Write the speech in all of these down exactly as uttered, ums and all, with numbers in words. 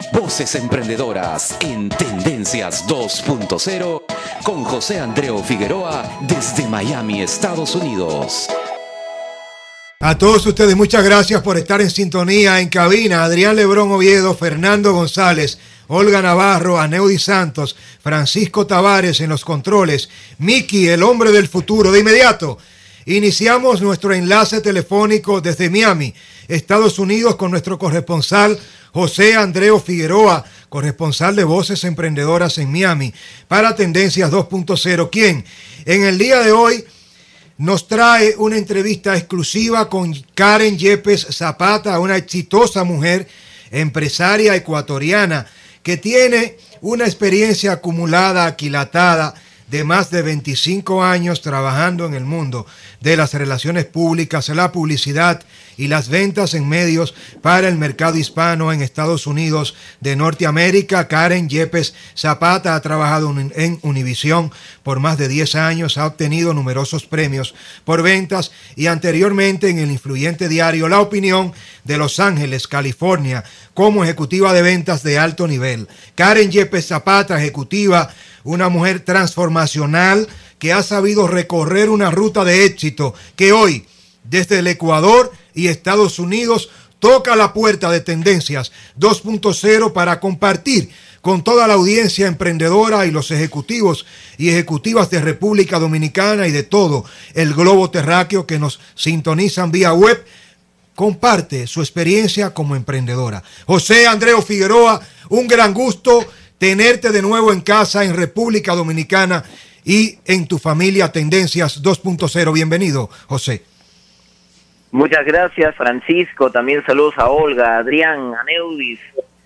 Voces emprendedoras en Tendencias dos punto cero con José Andreu Figueroa desde Miami, Estados Unidos. A todos ustedes, muchas gracias por estar en sintonía en cabina. Adrián Lebrón Oviedo, Fernando González, Olga Navarro, Aneudi Santos, Francisco Tavares en los controles, Miki, el hombre del futuro. De inmediato, iniciamos nuestro enlace telefónico desde Miami, Estados Unidos, con nuestro corresponsal José Andreu Figueroa, corresponsal de Voces Emprendedoras en Miami, para Tendencias dos punto cero, quien en el día de hoy nos trae una entrevista exclusiva con Karen Yepes Zapata, una exitosa mujer empresaria ecuatoriana que tiene una experiencia acumulada, aquilatada, de más de veinticinco años trabajando en el mundo de las relaciones públicas, la publicidad y las ventas en medios para el mercado hispano en Estados Unidos de Norteamérica. Karen Yepes Zapata ha trabajado en Univisión por más de diez años, ha obtenido numerosos premios por ventas y anteriormente en el influyente diario La Opinión de Los Ángeles, California, como ejecutiva de ventas de alto nivel. Karen Yepes Zapata, ejecutiva, una mujer transformacional que ha sabido recorrer una ruta de éxito que hoy, desde el Ecuador y Estados Unidos, toca la puerta de Tendencias dos punto cero para compartir con toda la audiencia emprendedora y los ejecutivos y ejecutivas de República Dominicana y de todo el globo terráqueo que nos sintonizan vía web. Comparte su experiencia como emprendedora. José Andreu Figueroa, un gran gusto tenerte de nuevo en casa en República Dominicana y en tu familia Tendencias dos punto cero. Bienvenido, José. Muchas gracias, Francisco. También saludos a Olga, a Adrián, a Neudis,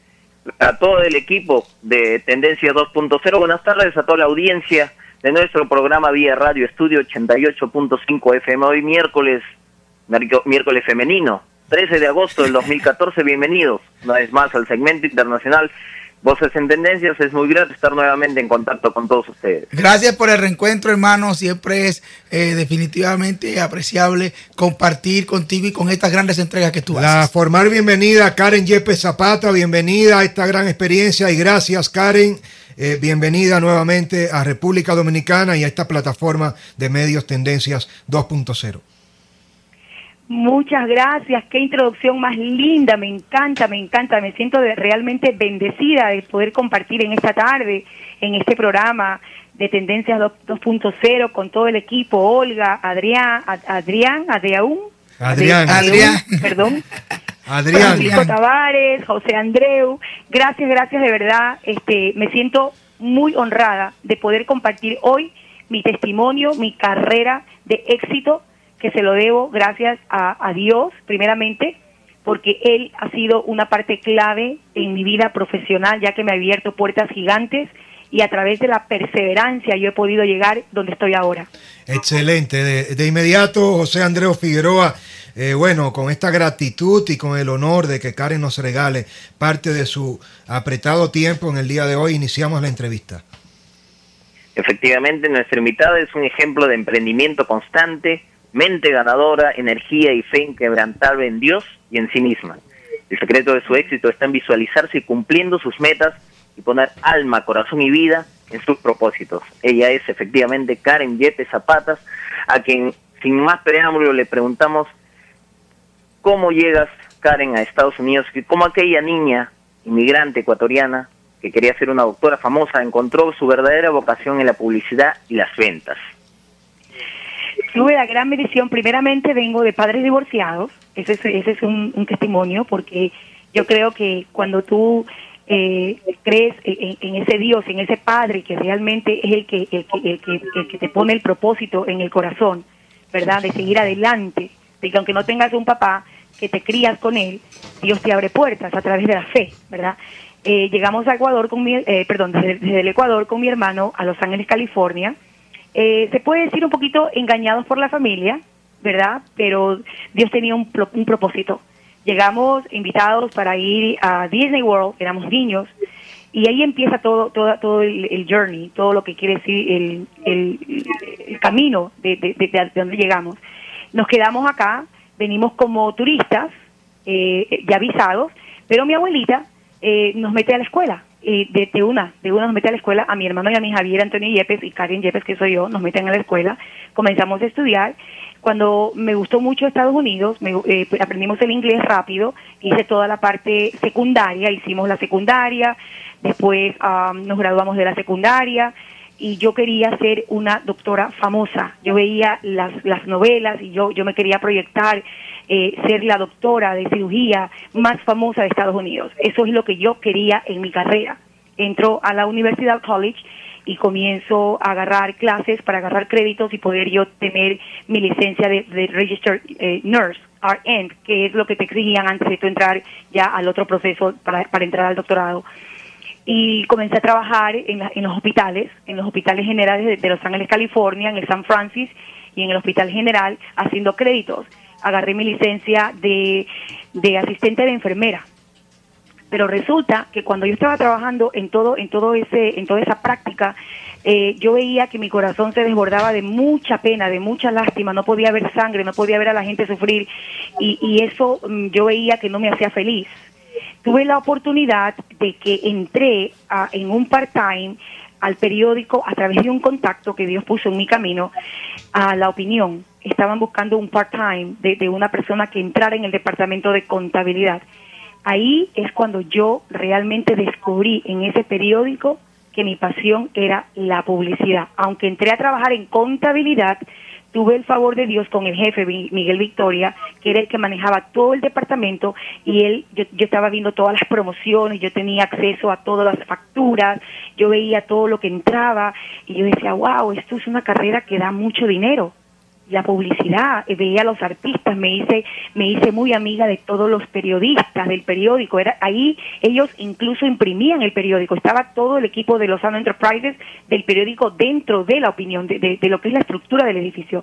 a todo el equipo de Tendencias dos punto cero. Buenas tardes a toda la audiencia de nuestro programa vía Radio Estudio ochenta y ocho punto cinco F M. Hoy miércoles, miércoles femenino, trece de agosto del dos mil catorce. Bienvenidos una vez más al segmento internacional Voces en Tendencias. Es muy grato estar nuevamente en contacto con todos ustedes. Gracias por el reencuentro, hermano. Siempre es eh, definitivamente apreciable compartir contigo y con estas grandes entregas que tú haces. La formal bienvenida a Karen Yepes Zapata, bienvenida a esta gran experiencia y gracias, Karen. Eh, bienvenida nuevamente a República Dominicana y a esta plataforma de medios Tendencias dos punto cero. Muchas gracias, qué introducción más linda, me encanta, me encanta, me siento de, realmente bendecida de poder compartir en esta tarde, en este programa de Tendencias dos punto cero con todo el equipo, Olga, Adrián, Adrián, Adrián, Adrián, Adrián, perdón, Adrián, Francisco Tavares, José Andreu, gracias, gracias de verdad, este, me siento muy honrada de poder compartir hoy mi testimonio, mi carrera de éxito, que se lo debo gracias a, a Dios, primeramente, porque Él ha sido una parte clave en mi vida profesional, ya que me ha abierto puertas gigantes y a través de la perseverancia yo he podido llegar donde estoy ahora. Excelente. De, de inmediato, José Andreu Figueroa, eh, bueno, con esta gratitud y con el honor de que Karen nos regale parte de su apretado tiempo en el día de hoy, iniciamos la entrevista. Efectivamente, nuestra invitada es un ejemplo de emprendimiento constante, mente ganadora, energía y fe inquebrantable en Dios y en sí misma. El secreto de su éxito está en visualizarse cumpliendo sus metas y poner alma, corazón y vida en sus propósitos. Ella es efectivamente Karen Yepes Zapata, a quien sin más preámbulo le preguntamos cómo llegas, Karen, a Estados Unidos, y cómo aquella niña inmigrante ecuatoriana que quería ser una doctora famosa encontró su verdadera vocación en la publicidad y las ventas. Tuve la gran bendición, primeramente vengo de padres divorciados, ese es, ese es un, un testimonio, porque yo creo que cuando tú eh, crees en, en ese Dios, en ese Padre que realmente es el que, el, que, el, que, el que te pone el propósito en el corazón, ¿verdad? De seguir adelante, de que aunque no tengas un papá que te crías con él, Dios te abre puertas a través de la fe, ¿verdad? Eh, llegamos a Ecuador con mi, eh, perdón, desde, desde el Ecuador con mi hermano a Los Ángeles, California. Eh, se puede decir un poquito engañados por la familia, ¿verdad? Pero Dios tenía un, un propósito. Llegamos invitados para ir a Disney World, éramos niños, y ahí empieza todo todo, todo el, el journey, todo lo que quiere decir el, el, el camino de, de, de, de donde llegamos. Nos quedamos acá, venimos como turistas, eh, ya avisados, pero mi abuelita eh, nos mete a la escuela. Eh, de, de una, de una nos mete a la escuela, a mi hermano y a mi Javier Antonio Yepes y Karen Yepes, que soy yo, nos meten a la escuela, comenzamos a estudiar. Cuando me gustó mucho Estados Unidos, me, eh, aprendimos el inglés rápido, hice toda la parte secundaria, hicimos la secundaria, después um, nos graduamos de la secundaria, y yo quería ser una doctora famosa. Yo veía las, las novelas y yo, yo me quería proyectar, eh, ser la doctora de cirugía más famosa de Estados Unidos. Eso es lo que yo quería en mi carrera. Entro a la Universidad College y comienzo a agarrar clases para agarrar créditos y poder yo tener mi licencia de, de Registered eh, Nurse, R N, que es lo que te exigían antes de tú entrar ya al otro proceso para, para entrar al doctorado. Y comencé a trabajar en, la, en los hospitales, en los hospitales generales de, de Los Ángeles, California, en el San Francis y en el Hospital General, haciendo créditos. Agarré mi licencia de, de asistente de enfermera. Pero resulta que cuando yo estaba trabajando en todo, en todo ese, en toda esa práctica, eh, yo veía que mi corazón se desbordaba de mucha pena, de mucha lástima. No podía ver sangre, no podía ver a la gente sufrir, y, y eso mm, yo veía que no me hacía feliz. Tuve la oportunidad de que entré a, en un part-time al periódico a través de un contacto que Dios puso en mi camino, a La Opinión. Estaban buscando un part-time de, de una persona que entrara en el departamento de contabilidad. Ahí es cuando yo realmente descubrí en ese periódico que mi pasión era la publicidad. Aunque entré a trabajar en contabilidad, tuve el favor de Dios con el jefe Miguel Victoria, que era el que manejaba todo el departamento, y él, yo, yo estaba viendo todas las promociones, yo tenía acceso a todas las facturas, yo veía todo lo que entraba, y yo decía, wow, esto es una carrera que da mucho dinero. La publicidad, veía a los artistas, me hice me hice muy amiga de todos los periodistas del periódico. Era ahí ellos incluso imprimían el periódico, estaba todo el equipo de Lozano Enterprises del periódico dentro de La Opinión, de, de, de lo que es la estructura del edificio.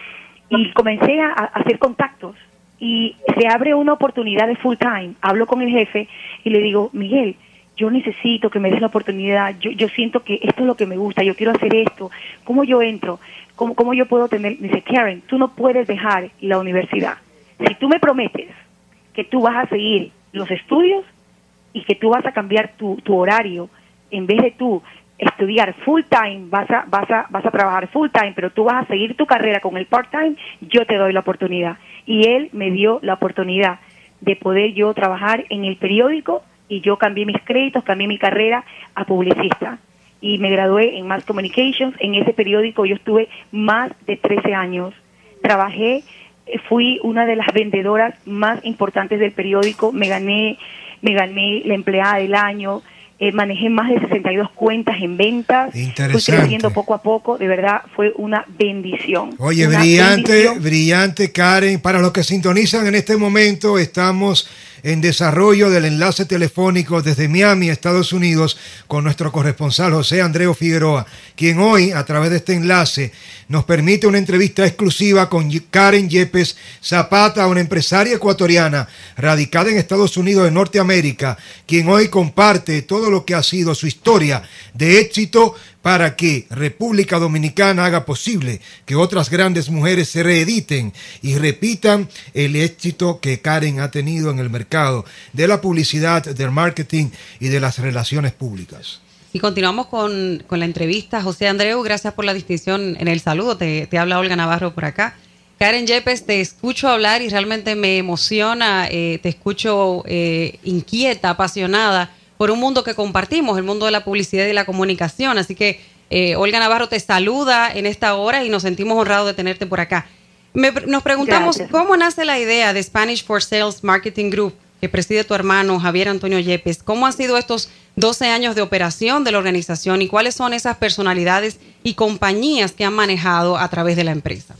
Y comencé a, a hacer contactos, y se abre una oportunidad de full time. Hablo con el jefe y le digo, Miguel, yo necesito que me des la oportunidad, yo, yo siento que esto es lo que me gusta, yo quiero hacer esto, ¿cómo yo entro? ¿Cómo, cómo yo puedo tener? Dice, Karen, tú no puedes dejar la universidad. Si tú me prometes que tú vas a seguir los estudios y que tú vas a cambiar tu, tu horario, en vez de tú estudiar full time, vas a, vas a, vas a trabajar full time, pero tú vas a seguir tu carrera con el part time, yo te doy la oportunidad. Y él me dio la oportunidad de poder yo trabajar en el periódico, y yo cambié mis créditos, cambié mi carrera a publicista. Y me gradué en Mass Communications. En ese periódico yo estuve más de trece años. Trabajé, fui una de las vendedoras más importantes del periódico. Me gané, me gané la empleada del año. Eh, manejé más de sesenta y dos cuentas en ventas. Interesante. Fui creciendo poco a poco. De verdad, fue una bendición. Oye, una brillante, bendición. brillante, Karen. Para los que sintonizan en este momento, estamos en desarrollo del enlace telefónico desde Miami, Estados Unidos, con nuestro corresponsal José Andreu Figueroa, quien hoy, a través de este enlace, nos permite una entrevista exclusiva con Karen Yepes Zapata, una empresaria ecuatoriana radicada en Estados Unidos de Norteamérica, quien hoy comparte todo lo que ha sido su historia de éxito para que República Dominicana haga posible que otras grandes mujeres se reediten y repitan el éxito que Karen ha tenido en el mercado de la publicidad, del marketing y de las relaciones públicas. Y continuamos con, con la entrevista. José Andreu, gracias por la distinción en el saludo. Te, te habla Olga Navarro por acá. Karen Yepes, te escucho hablar y realmente me emociona, eh, te escucho eh, inquieta, apasionada por un mundo que compartimos, el mundo de la publicidad y la comunicación. Así que eh, Olga Navarro te saluda en esta hora y nos sentimos honrados de tenerte por acá. Me, nos preguntamos, gracias. ¿Cómo nace la idea de Spanish for Sales Marketing Group, que preside tu hermano Javier Antonio Yepes? ¿Cómo han sido estos doce años de operación de la organización y cuáles son esas personalidades y compañías que han manejado a través de la empresa?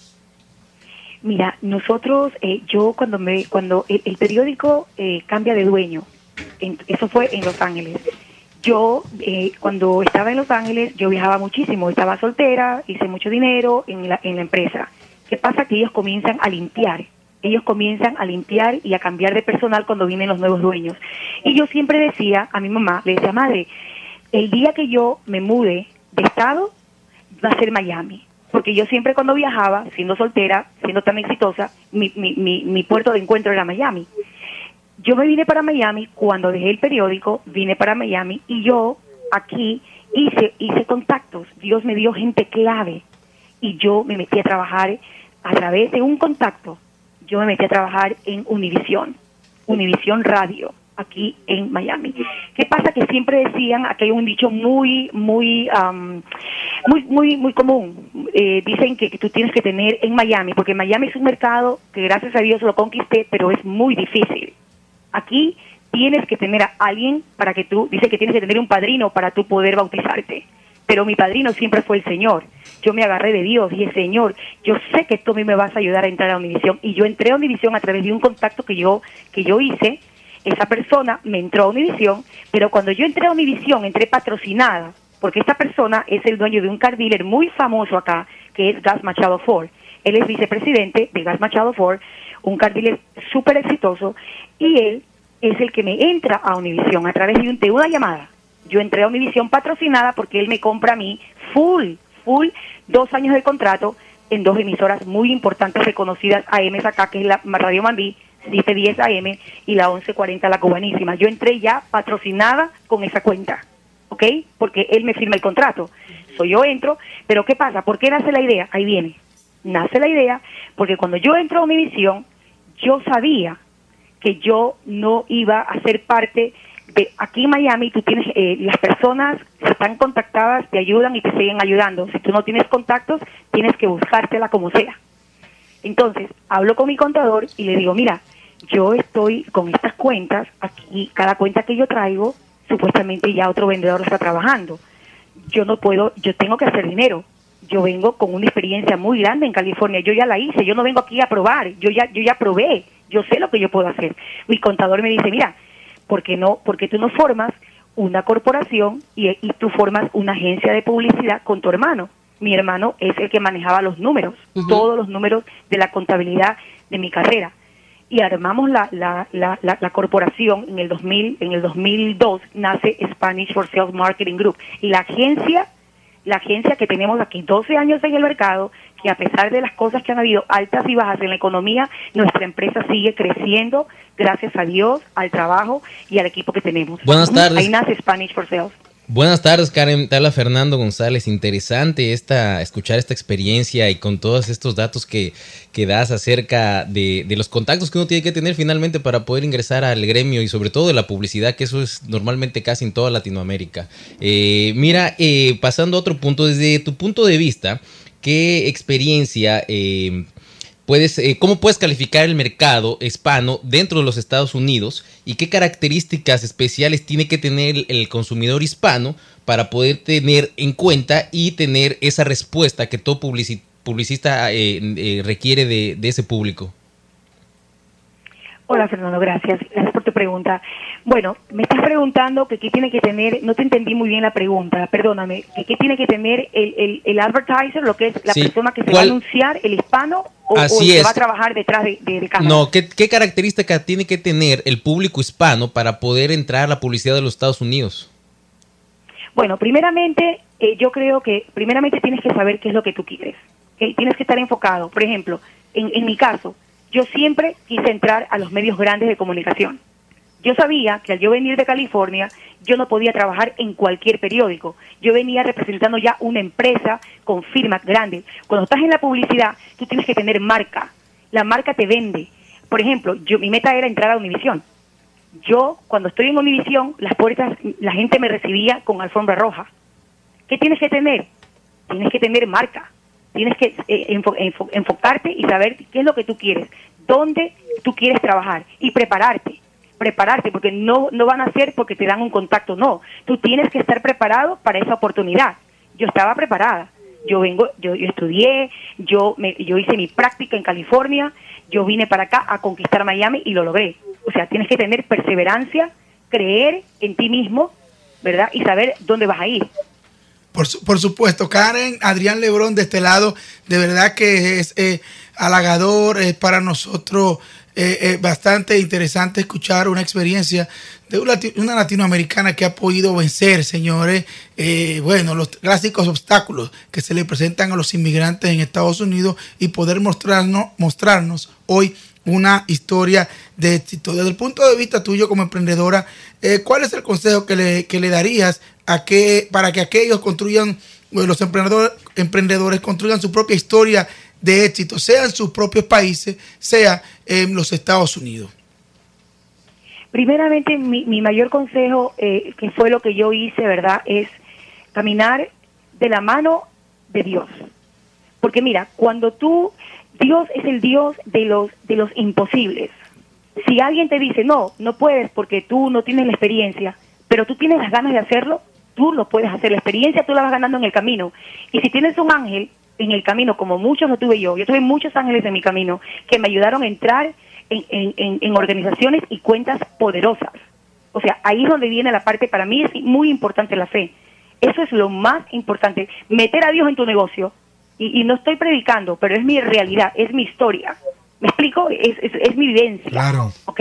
Mira, nosotros, eh, yo cuando me cuando el, el periódico eh, cambia de dueño, en, eso fue en Los Ángeles. Yo, eh, cuando estaba en Los Ángeles, yo viajaba muchísimo, estaba soltera, hice mucho dinero en la, en la empresa. ¿Qué pasa? Que ellos comienzan a limpiar. Ellos comienzan a limpiar y a cambiar de personal cuando vienen los nuevos dueños. Y yo siempre decía a mi mamá, le decía, madre, el día que yo me mude de estado, va a ser Miami. Porque yo siempre cuando viajaba, siendo soltera, siendo tan exitosa, mi, mi, mi, mi puerto de encuentro era Miami. yo me vine para Miami, cuando dejé el periódico, vine para Miami y yo aquí hice, hice contactos. Dios me dio gente clave y yo me metí a trabajar a través de un contacto. Yo me metí a trabajar en Univisión, Univisión Radio, aquí en Miami. ¿Qué pasa? Que siempre decían, aquí hay un dicho muy, muy, um, muy, muy, muy común. Eh, dicen que, que tú tienes que tener en Miami, porque Miami es un mercado que gracias a Dios lo conquisté, pero es muy difícil. Aquí tienes que tener a alguien para que tú, dicen que tienes que tener un padrino para tú poder bautizarte. Pero mi padrino siempre fue el Señor. Yo me agarré de Dios y dije, Señor, yo sé que tú a mí me vas a ayudar a entrar a Univisión. Y yo entré a Univisión a través de un contacto que yo, que yo hice. Esa persona me entró a Univisión, pero cuando yo entré a Univisión, entré patrocinada, porque esta persona es el dueño de un car dealer muy famoso acá, que es Gas Machado Ford. Él es vicepresidente de Gas Machado Ford, un car dealer súper exitoso, y él es el que me entra a Univisión a través de, un, de una llamada. Yo entré a Univisión patrocinada porque él me compra a mí full, full, dos años de contrato en dos emisoras muy importantes, reconocidas A M acá, que es la Radio Mambí, siete diez A M, y la once cuarenta La Cubanísima. Yo entré ya patrocinada con esa cuenta, ¿ok? Porque él me firma el contrato. So, yo entro, pero ¿qué pasa? ¿Por qué nace la idea? Ahí viene. Nace la idea porque cuando yo entro a Univisión, yo sabía que yo no iba a ser parte de, aquí en Miami tú tienes, eh, las personas que están contactadas te ayudan y te siguen ayudando. Si tú no tienes contactos, tienes que buscártela como sea. Entonces, hablo con mi contador y le digo, mira, yo estoy con estas cuentas, aquí, cada cuenta que yo traigo, supuestamente ya otro vendedor la está trabajando. Yo no puedo, yo tengo que hacer dinero. Yo vengo con una experiencia muy grande en California, yo ya la hice, yo no vengo aquí a probar, yo ya, yo ya probé, yo sé lo que yo puedo hacer. Mi contador me dice, mira, ¿por qué no? Porque tú no formas una corporación y, y tú formas una agencia de publicidad con tu hermano. Mi hermano es el que manejaba los números, uh-huh. todos los números de la contabilidad de mi carrera. Y armamos la, la, la, la, la corporación en el dos mil, en el dos mil dos nace Spanish for Sales Marketing Group. Y la agencia, la agencia que tenemos aquí doce años en el mercado, que a pesar de las cosas que han habido altas y bajas en la economía, nuestra empresa sigue creciendo gracias a Dios, al trabajo y al equipo que tenemos. Buenas tardes. Ahí nace Spanish for Sales. Buenas tardes, Karen. Te habla Fernando González. Interesante esta, escuchar esta experiencia y con todos estos datos que, que das acerca de, de los contactos que uno tiene que tener finalmente para poder ingresar al gremio y sobre todo de la publicidad, que eso es normalmente casi en toda Latinoamérica. Eh, mira, eh, pasando a otro punto, desde tu punto de vista, ¿qué experiencia eh, puedes, eh, cómo puedes calificar el mercado hispano dentro de los Estados Unidos y qué características especiales tiene que tener el, el consumidor hispano para poder tener en cuenta y tener esa respuesta que todo publici- publicista eh, eh, requiere de, de ese público? Hola Fernando, gracias. Gracias por tu pregunta. Bueno, me estás preguntando que qué tiene que tener, no te entendí muy bien la pregunta, perdóname, que qué tiene que tener el, el, el advertiser, lo que es la sí. persona que se ¿Cuál? va a anunciar, el hispano, o, o el que va a trabajar detrás de, de, de cámara. No, ¿qué, ¿qué característica tiene que tener el público hispano para poder entrar a la publicidad de los Estados Unidos? Bueno, primeramente, eh, yo creo que primeramente tienes que saber qué es lo que tú quieres. ¿Okay? Tienes que estar enfocado. Por ejemplo, en, en mi caso, yo siempre quise entrar a los medios grandes de comunicación. Yo sabía que al yo venir de California, yo no podía trabajar en cualquier periódico. Yo venía representando ya una empresa con firmas grandes. Cuando estás en la publicidad, tú tienes que tener marca. La marca te vende. Por ejemplo, yo mi meta era entrar a Univisión. Yo, cuando estoy en Univisión, las puertas, la gente me recibía con alfombra roja. ¿Qué tienes que tener? Tienes que tener marca. Tienes que eh, enfo- enfo- enfocarte y saber qué es lo que tú quieres, dónde tú quieres trabajar y prepararte, prepararte, porque no no van a ser porque te dan un contacto, no. Tú tienes que estar preparado para esa oportunidad. Yo estaba preparada. Yo vengo, yo, yo estudié, yo me, yo hice mi práctica en California, yo vine para acá a conquistar Miami y lo logré. O sea, tienes que tener perseverancia, creer en ti mismo, ¿verdad? Y saber dónde vas a ir. Por, su, por supuesto, Karen, Adrián Lebrón de este lado, de verdad que es eh, halagador, es para nosotros eh, eh, bastante interesante escuchar una experiencia de una, una latinoamericana que ha podido vencer, señores, eh, bueno, los clásicos obstáculos que se le presentan a los inmigrantes en Estados Unidos y poder mostrarnos, mostrarnos hoy una historia de éxito. Desde el punto de vista tuyo como emprendedora, eh, ¿cuál es el consejo que le, que le darías a que, para que aquellos construyan, bueno, los emprendedores, emprendedores construyan su propia historia de éxito, sea en sus propios países, sea en los Estados Unidos? Primeramente, mi, mi mayor consejo, eh, que fue lo que yo hice, ¿verdad?, es caminar de la mano de Dios. Porque mira, cuando tú, Dios es el Dios de los, de los imposibles. Si alguien te dice, no, no puedes porque tú no tienes la experiencia, pero tú tienes las ganas de hacerlo, tú lo puedes hacer. La experiencia tú la vas ganando en el camino. Y si tienes un ángel en el camino, como muchos lo tuve yo, yo tuve muchos ángeles en mi camino que me ayudaron a entrar en, en, en, en organizaciones y cuentas poderosas. O sea, ahí es donde viene la parte, para mí es muy importante la fe. Eso es lo más importante, meter a Dios en tu negocio. Y, y no estoy predicando, pero es mi realidad, es mi historia. ¿Me explico? Es, es, es mi vivencia. Claro. ¿Ok?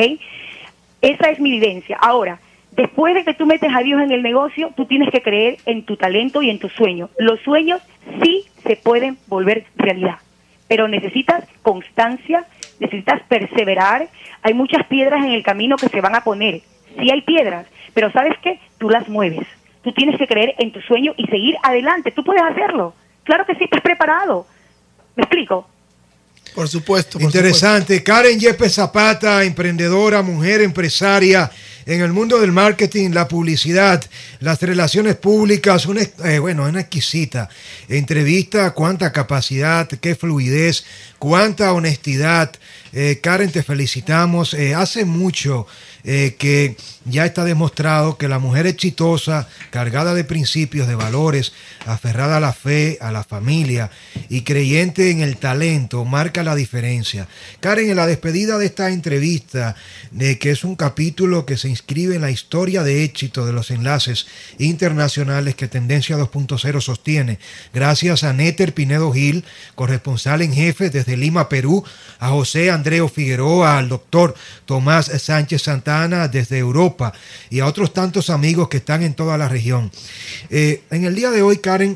Esa es mi vivencia. Ahora, después de que tú metes a Dios en el negocio, tú tienes que creer en tu talento y en tu sueño. Los sueños sí se pueden volver realidad, pero necesitas constancia, necesitas perseverar. Hay muchas piedras en el camino que se van a poner. Sí hay piedras, pero ¿sabes qué? Tú las mueves. Tú tienes que creer en tu sueño y seguir adelante. Tú puedes hacerlo. Claro que sí, estás preparado. ¿Me explico? Por supuesto. Por Interesante. supuesto. Karen Yepes Zapata, emprendedora, mujer empresaria en el mundo del marketing, la publicidad, las relaciones públicas, una, eh, bueno, una exquisita entrevista. Cuánta capacidad, qué fluidez, cuánta honestidad. Eh, Karen, te felicitamos. Eh, hace mucho eh, que ya está demostrado que la mujer exitosa, cargada de principios, de valores, aferrada a la fe, a la familia y creyente en el talento, marca la diferencia. Karen, en la despedida de esta entrevista, de que es un capítulo que se inscribe en la historia de éxito de los enlaces internacionales que Tendencia dos punto cero sostiene, gracias a Néter Pinedo Gil, corresponsal en jefe desde Lima, Perú, a José Andreu Figueroa, al doctor Tomás Sánchez Santana desde Europa y a otros tantos amigos que están en toda la región. Eh, en el día de hoy, Karen,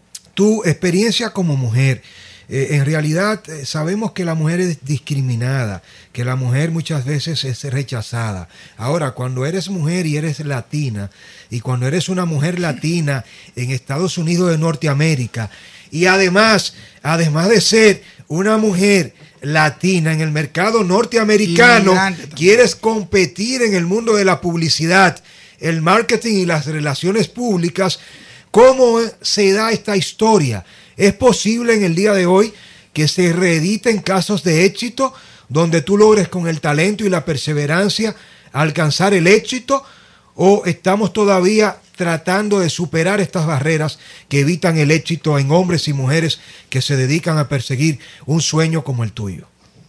tu experiencia como mujer, eh, en realidad eh, sabemos que la mujer es discriminada, que la mujer muchas veces es rechazada. Ahora, cuando eres mujer y eres latina, y cuando eres una mujer latina en Estados Unidos de Norteamérica, y además, además de ser una mujer latina en el mercado norteamericano, quieres competir en el mundo de la publicidad, el marketing y las relaciones públicas, ¿cómo se da esta historia? ¿Es posible en el día de hoy que se reediten casos de éxito donde tú logres con el talento y la perseverancia alcanzar el éxito? ¿O estamos todavía tratando de superar estas barreras que evitan el éxito en hombres y mujeres que se dedican a perseguir un sueño como el tuyo?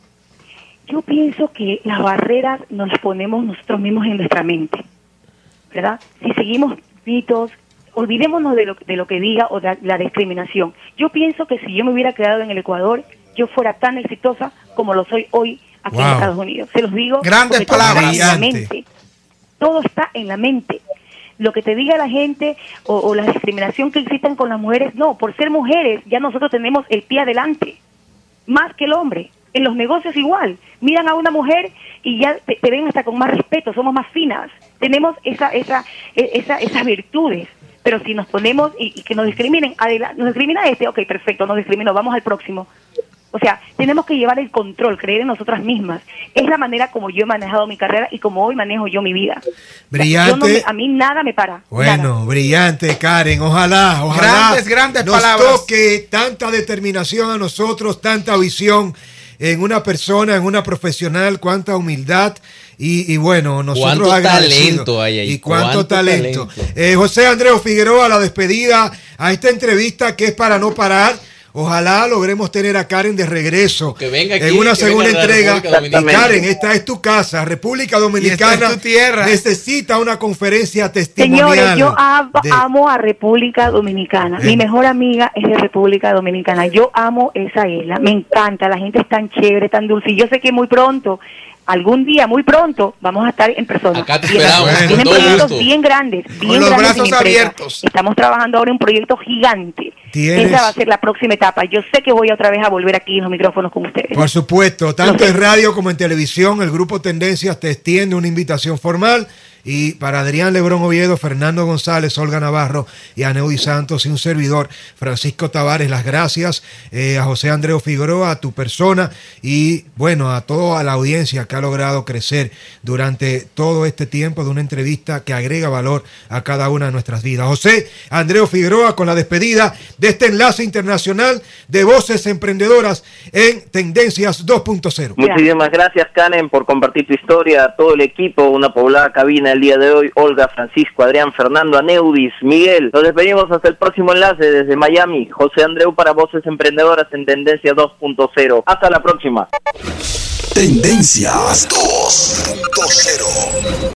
Yo pienso que las barreras nos las ponemos nosotros mismos en nuestra mente, ¿verdad? Si seguimos mitos, olvidémonos de lo, de lo que diga o de la discriminación. Yo pienso que si yo me hubiera quedado en el Ecuador, yo fuera tan exitosa como lo soy hoy aquí wow. en Estados Unidos. Se los digo. Grandes palabras. Todo está en la mente. Todo está en la mente. Lo que te diga la gente o, o la discriminación que existen con las mujeres, no, por ser mujeres ya nosotros tenemos el pie adelante, más que el hombre. En los negocios igual, miran a una mujer y ya te, te ven hasta con más respeto, somos más finas, tenemos esa, esa, esa, esas virtudes. Pero si nos ponemos y, y que nos discriminen, adelante, nos discrimina este, ok, perfecto, nos discriminó, vamos al próximo. O sea, tenemos que llevar el control, creer en nosotras mismas. Es la manera como yo he manejado mi carrera y como hoy manejo yo mi vida. Brillante. Yo no me, a mí nada me para. Bueno, nada. Brillante, Karen. Ojalá, ojalá grandes, grandes nos palabras. toque tanta determinación a nosotros, tanta visión en una persona, en una profesional, cuánta humildad. Y, y bueno, nosotros ¿Cuánto talento hay ahí? Y cuánto, ¿Cuánto talento. talento? Eh, José Andreu Figueroa, la despedida a esta entrevista que es para no parar. Ojalá logremos tener a Karen de regreso que venga aquí, en una que segunda venga entrega. Y Karen, esta es tu casa. República Dominicana es tu tierra. Necesita una conferencia testimonial. Señores, yo am, de... amo a República Dominicana. Eh. Mi mejor amiga es de República Dominicana. Yo amo esa isla. Me encanta. La gente es tan chévere, tan dulce. Y yo sé que muy pronto algún día, muy pronto, vamos a estar en persona. Acá te Bien, esperamos, vienen con todo proyectos gusto. bien grandes, bien Con los grandes brazos en empresa. abiertos. Estamos trabajando ahora en un proyecto gigante. ¿Tienes? Esa va a ser la próxima etapa. Yo sé que voy otra vez a volver aquí en los micrófonos con ustedes. Por supuesto, tanto Lo sé. en radio como en televisión, el Grupo Tendencias te extiende una invitación formal. Y para Adrián Lebrón Oviedo, Fernando González, Olga Navarro y Aneudi Santos y un servidor, Francisco Tavares, las gracias eh, a José Andreu Figueroa, a tu persona y bueno, a toda la audiencia que ha logrado crecer durante todo este tiempo de una entrevista que agrega valor a cada una de nuestras vidas. José Andreu Figueroa con la despedida de este enlace internacional de voces emprendedoras en Tendencias dos punto cero. Muchísimas gracias, Karen, por compartir tu historia, a todo el equipo, una poblada cabina el día de hoy, Olga, Francisco, Adrián, Fernando, Aneudis, Miguel. Nos despedimos hasta el próximo enlace desde Miami. José Andreu para Voces Emprendedoras en Tendencia dos punto cero. Hasta la próxima. Tendencias dos punto cero.